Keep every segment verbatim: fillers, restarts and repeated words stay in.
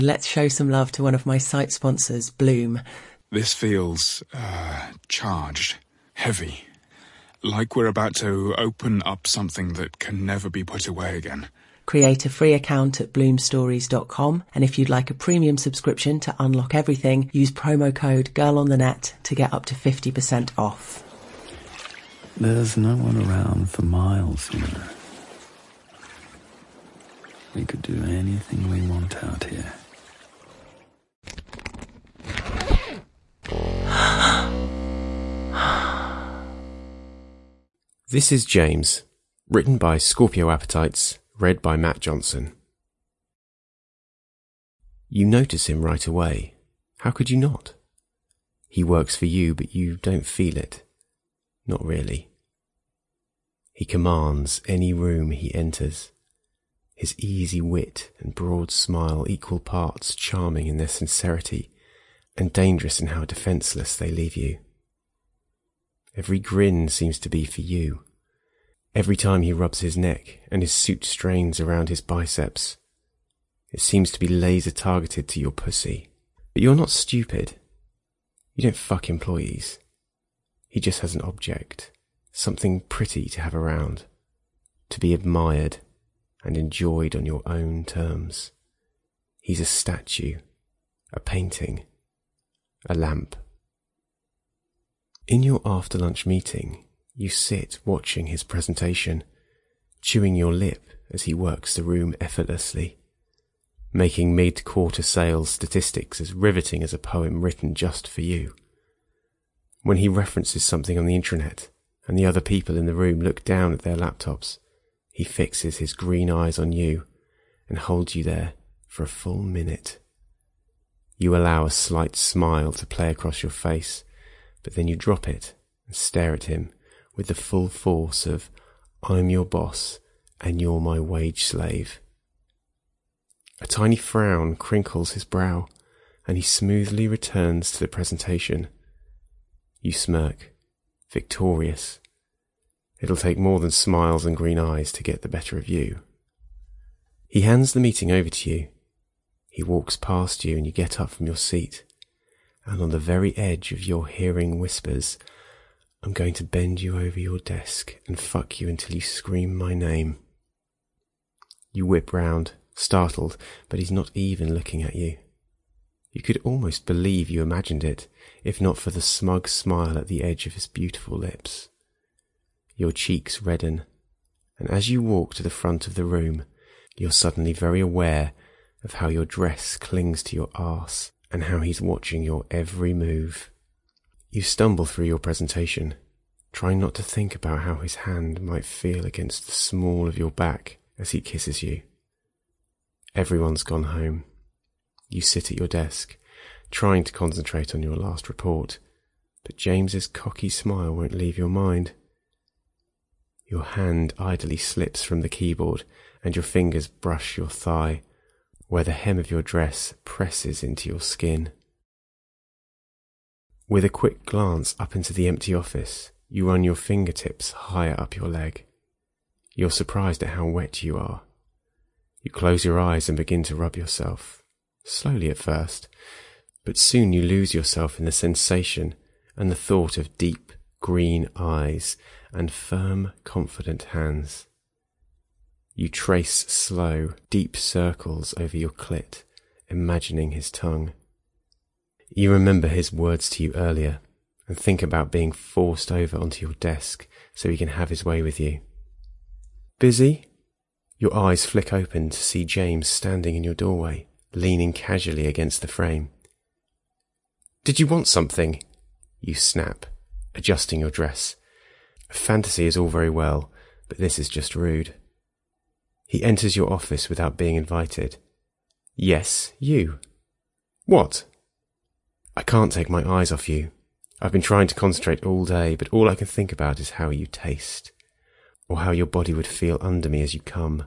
Let's show some love to one of my site sponsors, Bloom. This feels, uh, charged, heavy. Like we're about to open up something that can never be put away again. Create a free account at bloom stories dot com, and if you'd like a premium subscription to unlock everything, use promo code GIRLONTHENET to get up to fifty percent off. There's no one around for miles, you know. We could do anything we want out here. This is James, written by Scorpio Appetites, read by Matt Johnson. You notice him right away. How could you not? He works for you, but you don't feel it. Not really. He commands any room he enters. His easy wit and broad smile equal parts charming in their sincerity and dangerous in how defenceless they leave you. Every grin seems to be for you. Every time he rubs his neck and his suit strains around his biceps, it seems to be laser targeted to your pussy. But you're not stupid. You don't fuck employees. He just has an object, something pretty to have around, to be admired and enjoyed on your own terms. He's a statue, a painting, a lamp. In your after-lunch meeting, you sit watching his presentation, chewing your lip as he works the room effortlessly, making mid-quarter sales statistics as riveting as a poem written just for you. When he references something on the intranet and the other people in the room look down at their laptops, he fixes his green eyes on you and holds you there for a full minute. You allow a slight smile to play across your face, but then you drop it and stare at him with the full force of, I'm your boss and you're my wage slave. A tiny frown crinkles his brow, and he smoothly returns to the presentation. You smirk, victorious. It'll take more than smiles and green eyes to get the better of you. He hands the meeting over to you. He walks past you and you get up from your seat, and on the very edge of your hearing whispers, I'm going to bend you over your desk and fuck you until you scream my name. You whip round, startled, but he's not even looking at you. You could almost believe you imagined it, if not for the smug smile at the edge of his beautiful lips. Your cheeks redden, and as you walk to the front of the room, you're suddenly very aware of how your dress clings to your arse and how he's watching your every move. You stumble through your presentation, trying not to think about how his hand might feel against the small of your back as he kisses you. Everyone's gone home. You sit at your desk, trying to concentrate on your last report, but James's cocky smile won't leave your mind. Your hand idly slips from the keyboard, and your fingers brush your thigh, where the hem of your dress presses into your skin. With a quick glance up into the empty office, you run your fingertips higher up your leg. You're surprised at how wet you are. You close your eyes and begin to rub yourself, slowly at first, but soon you lose yourself in the sensation and the thought of deep green eyes and firm, confident hands. You trace slow, deep circles over your clit, imagining his tongue. You remember his words to you earlier and think about being forced over onto your desk so he can have his way with you. Busy? Your eyes flick open to see James standing in your doorway, leaning casually against the frame. Did you want something? You snap, adjusting your dress. Fantasy is all very well, but this is just rude. He enters your office without being invited. Yes, you. What? I can't take my eyes off you. I've been trying to concentrate all day, but all I can think about is how you taste, or how your body would feel under me as you come.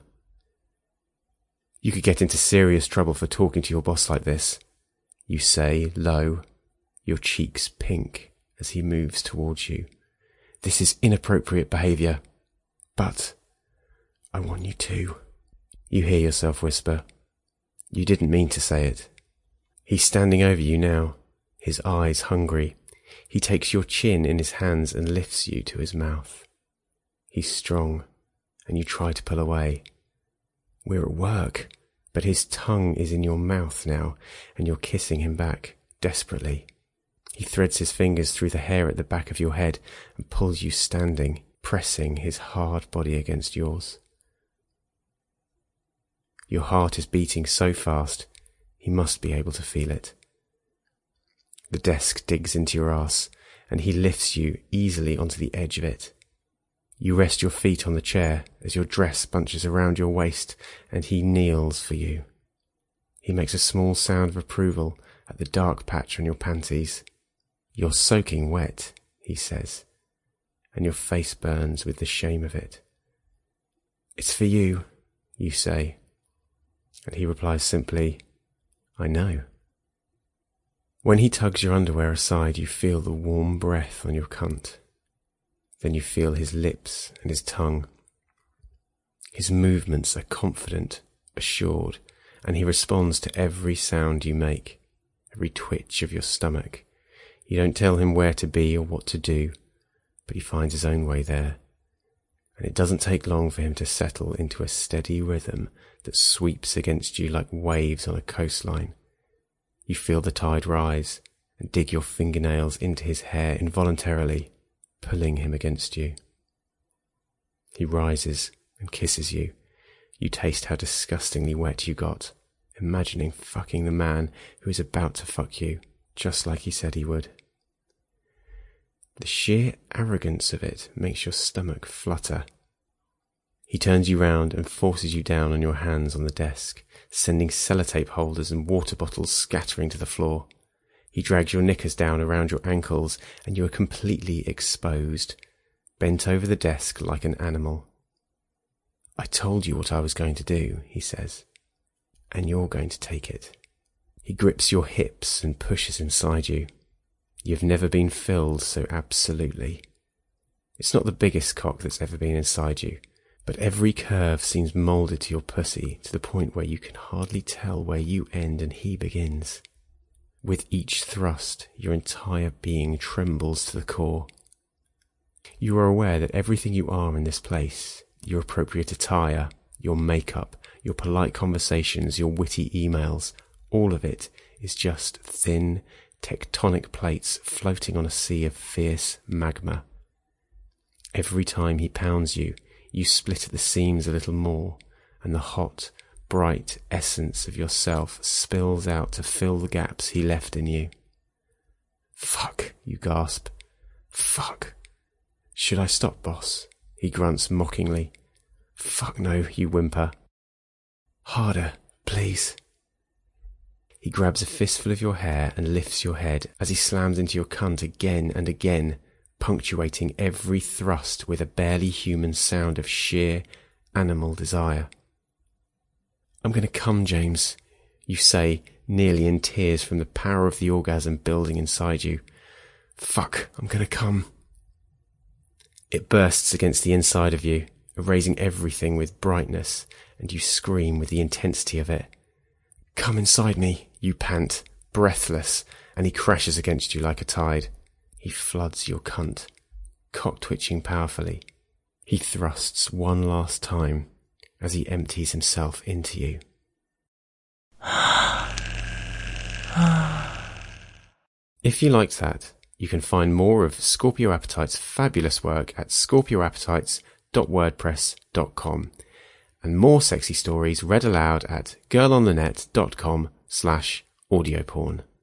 You could get into serious trouble for talking to your boss like this, you say, low, your cheeks pink as he moves towards you. This is inappropriate behaviour. But I want you to. You hear yourself whisper. You didn't mean to say it. He's standing over you now, his eyes hungry. He takes your chin in his hands and lifts you to his mouth. He's strong, and you try to pull away. We're at work, but his tongue is in your mouth now, and you're kissing him back, desperately. He threads his fingers through the hair at the back of your head and pulls you standing, pressing his hard body against yours. Your heart is beating so fast, he must be able to feel it. The desk digs into your ass, and he lifts you easily onto the edge of it. You rest your feet on the chair as your dress bunches around your waist, and he kneels for you. He makes a small sound of approval at the dark patch on your panties. You're soaking wet, he says, and your face burns with the shame of it. It's for you, you say, and he replies simply, I know. When he tugs your underwear aside, you feel the warm breath on your cunt. Then you feel his lips and his tongue. His movements are confident, assured, and he responds to every sound you make, every twitch of your stomach. You don't tell him where to be or what to do, but he finds his own way there. And it doesn't take long for him to settle into a steady rhythm that sweeps against you like waves on a coastline. You feel the tide rise and dig your fingernails into his hair involuntarily, pulling him against you. He rises and kisses you. You taste how disgustingly wet you got, imagining fucking the man who is about to fuck you, just like he said he would. The sheer arrogance of it makes your stomach flutter. He turns you round and forces you down on your hands on the desk, sending sellotape holders and water bottles scattering to the floor. He drags your knickers down around your ankles, and you are completely exposed, bent over the desk like an animal. I told you what I was going to do, he says, and you're going to take it. He grips your hips and pushes inside you. You've never been filled so absolutely. It's not the biggest cock that's ever been inside you, but every curve seems moulded to your pussy to the point where you can hardly tell where you end and he begins. With each thrust, your entire being trembles to the core. You are aware that everything you are in this place, your appropriate attire, your makeup, your polite conversations, your witty emails, all of it is just thin, tectonic plates floating on a sea of fierce magma. Every time he pounds you, you split at the seams a little more, and the hot, bright essence of yourself spills out to fill the gaps he left in you. Fuck, you gasp. Fuck. Should I stop, boss? He grunts mockingly. Fuck no, you whimper. Harder, please. He grabs a fistful of your hair and lifts your head as he slams into your cunt again and again, punctuating every thrust with a barely human sound of sheer animal desire. I'm going to come, James, you say, nearly in tears from the power of the orgasm building inside you. Fuck, I'm going to come. It bursts against the inside of you, erasing everything with brightness, and you scream with the intensity of it. Come inside me, you pant, breathless, and he crashes against you like a tide. He floods your cunt, cock-twitching powerfully. He thrusts one last time as he empties himself into you. If you liked that, you can find more of Scorpio Appetite's fabulous work at scorpio appetites dot wordpress dot com and more sexy stories read aloud at girlonthenet dot com slash audioporn.